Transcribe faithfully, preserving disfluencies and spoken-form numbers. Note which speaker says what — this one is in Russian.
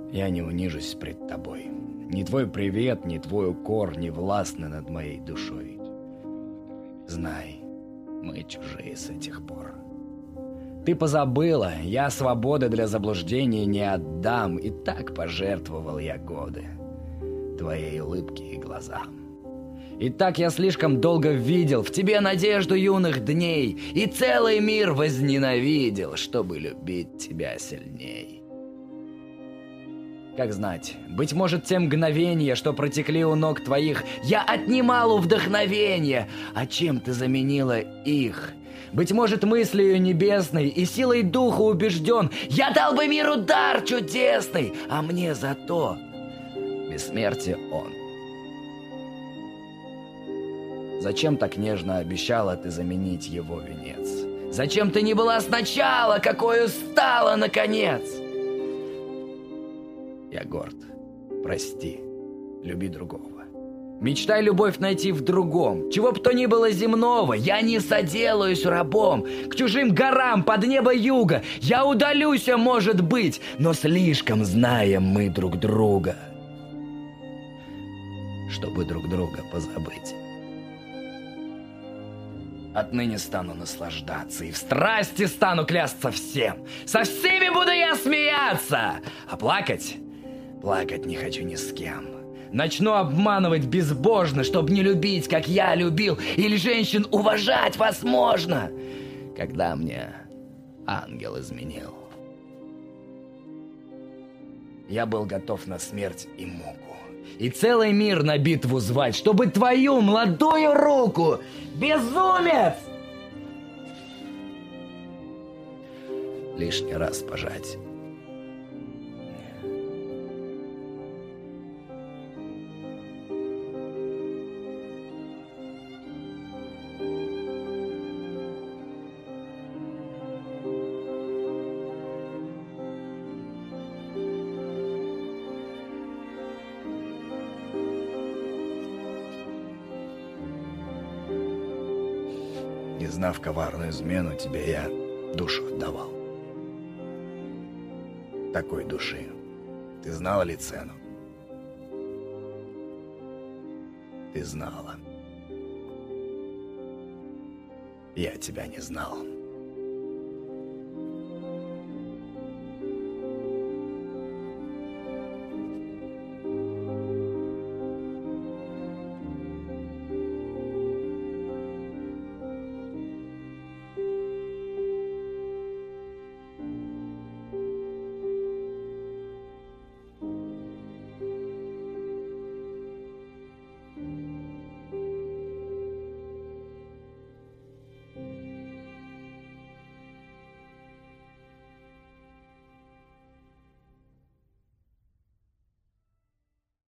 Speaker 1: Я не унижусь пред тобой. Ни твой привет, ни твой укор не властны над моей душой. Знай, мы чужие с этих пор. Ты позабыла, я свободы для заблуждения не отдам, и так пожертвовал я годы твоей улыбки и глазам. И так я слишком долго видел в тебе надежду юных дней, и целый мир возненавидел, чтобы любить тебя сильней. Как знать, быть может, те мгновения, что протекли у ног твоих, я отнимал у вдохновения, а чем ты заменила их? Быть может, мыслью небесной и силой духа убежден, я дал бы миру дар чудесный, а мне зато бессмертие он. Зачем так нежно обещала ты заменить его венец? Зачем ты не была сначала, какой стала наконец? Я горд. Прости. Люби другого. Мечтай любовь найти в другом. Чего б то ни было земного, я не соделаюсь рабом. К чужим горам под небо юга я удалюсь, может быть, но слишком знаем мы друг друга, чтобы друг друга позабыть. Отныне стану наслаждаться и в страсти стану клясться всем. Со всеми буду я смеяться, а плакать... Плакать не хочу ни с кем. Начну обманывать безбожно, чтобы не любить, как я любил, или женщин уважать возможно, когда мне ангел изменил. Я был готов на смерть и муку, и целый мир на битву звать, чтобы твою молодую руку, безумец, лишний раз пожать. Не знав коварную измену, тебе я душу отдавал. Такой души ты знала ли цену? Ты знала. Я тебя не знал.